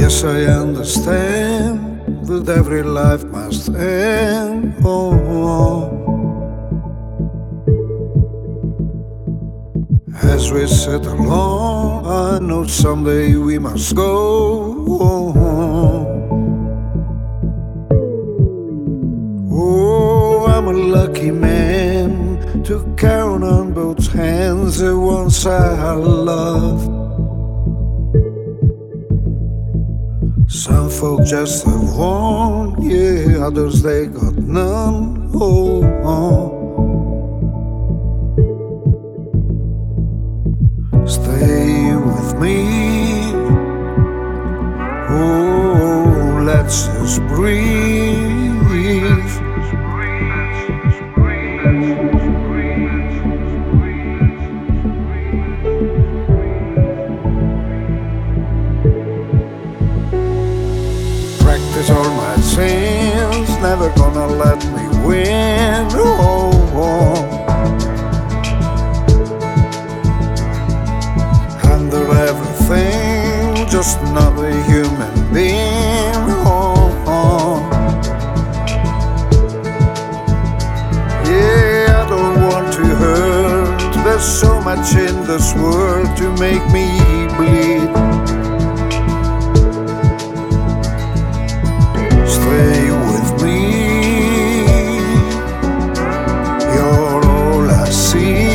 Yes, I understand that every life must end. As we sit alone, I know someday we must go. Oh, I'm a lucky man to count on both hands the ones I love. Some folk just have one, yeah, others they got none. Stay with me. Oh, let's just breathe. Practice all my sins, never gonna let me win. Handle everything, just another human being. Yeah, I don't want to hurt. There's so much in this world to make me bleed. Stay with me. You're all I see.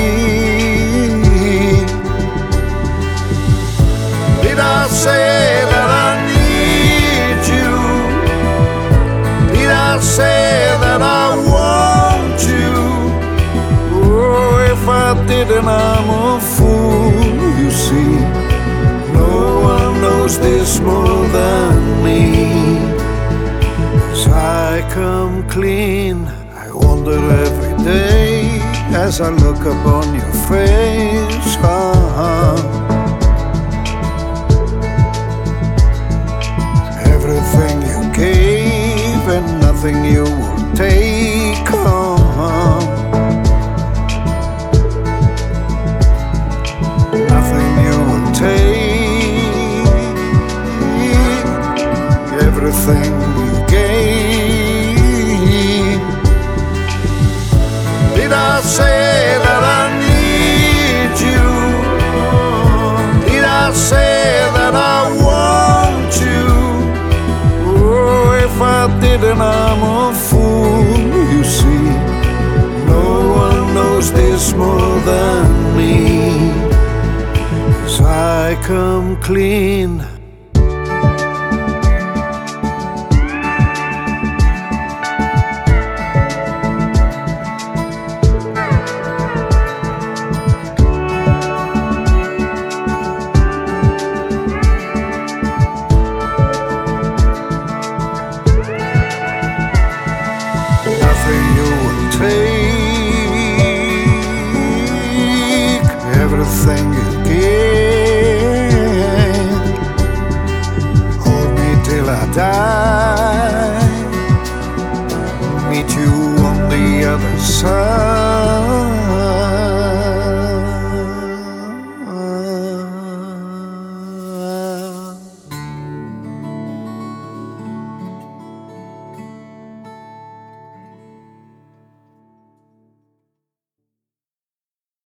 Did I say that I need you? Did I say that I want you? Oh, if I didn't, I'm a fool, you see. No one knows this more than me. As I come clean, I wonder every day as I look upon your face. Everything you gave and nothing you will take. Nothing you will take. Everything you gave. Did I say that I need you? Did I say that I want you? Oh, if I didn't, I'm a fool, you see. No one knows this more than me. As I come clean. Nothing you will take. Everything